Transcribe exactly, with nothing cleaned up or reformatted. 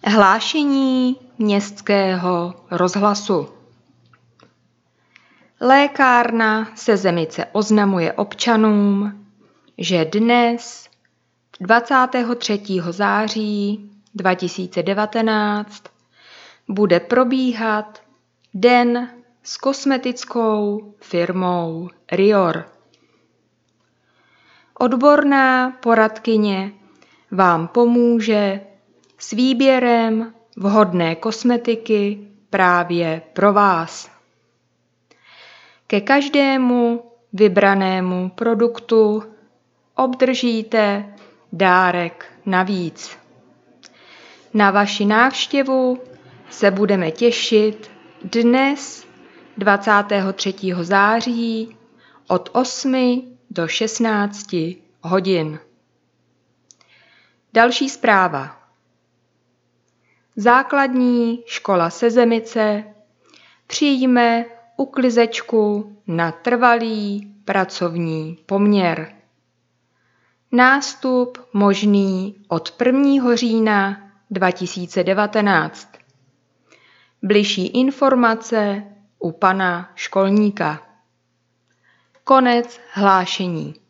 Hlášení městského rozhlasu. Lékárna Sezemice oznamuje občanům, že dnes, dvacátého třetího září dva tisíce devatenáct, bude probíhat den s kosmetickou firmou Rior. Odborná poradkyně vám pomůže s výběrem vhodné kosmetiky právě pro vás. Ke každému vybranému produktu obdržíte dárek navíc. Na vaši návštěvu se budeme těšit dnes, dvacátého třetího září od osmi do šestnácti hodin. Další zpráva. Základní škola Sezemice přijme uklizečku na trvalý pracovní poměr. Nástup možný od prvního října dva tisíce devatenáct. Bližší informace u pana školníka. Konec hlášení.